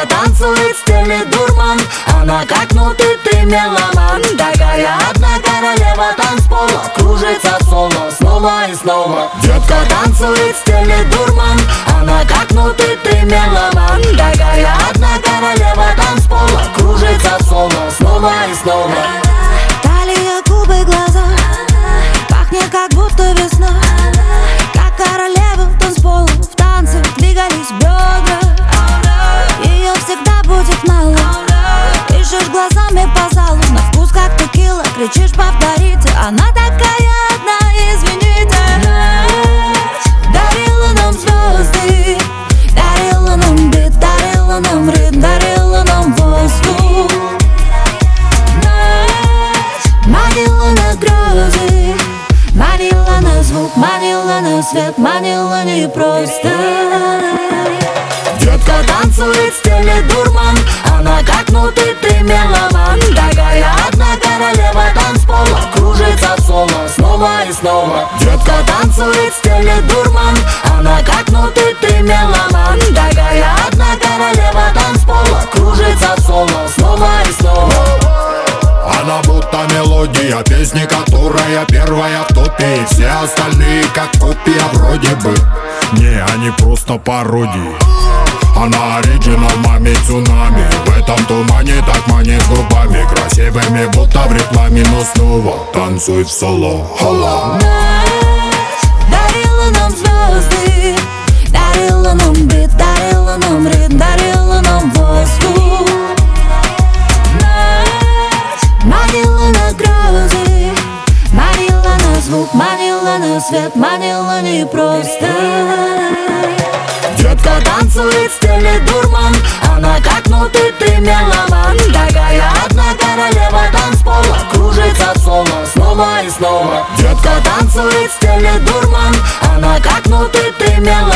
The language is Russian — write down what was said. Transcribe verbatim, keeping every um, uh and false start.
Детка танцует в стиле дурман, она как ну ты, ты меломан. Такая одна королева танцпола, кружится соло снова и снова. Детка танцует в стиле дурман, она как ну ты, ты меломан. Такая одна королева танцпола, кружится соло снова и снова. Талия, губы, глаза, пахнет как будто весна. Как королева танцпола, в танце двигались бедра. Ее всегда будет мало. Ищешь глазами по залу, на вкус как текила, кричишь повторите. Она такая одна, извините. Дарила нам звезды, дарила нам бит, дарила нам ритм, дарила нам воздух. Манила на грозы, манила на звук, манила на свет, манила не просто. Детка танцует в стиле дурман, она как ну ты, ты меломан. Такая одна королева танцпола, кружится соло снова и снова. Детка танцует в стиле дурман, она как ну ты, ты меломан. Такая одна королева танцпола, кружится соло снова и снова. Она будто мелодия песни, которая первая в топе. И все остальные как копия вроде бы. Не, они просто пародии. Она оригинал, маме цунами. В этом тумане так манит губами. Красивыми, будто в рекламе, но снова танцует в соло. Холла. Дарила нам звезды, дарила нам бит, дарила нам ритм, дарила нам воздух. Манила на грозы, манила на звук, манила на свет, манила не просто. Детка танцует в стиле дурман, она как ну ты, ты меломан. Такая одна королева танцпола, кружится соло снова и снова. Детка танцует в стиле дурман, она как ну ты, ты меломан.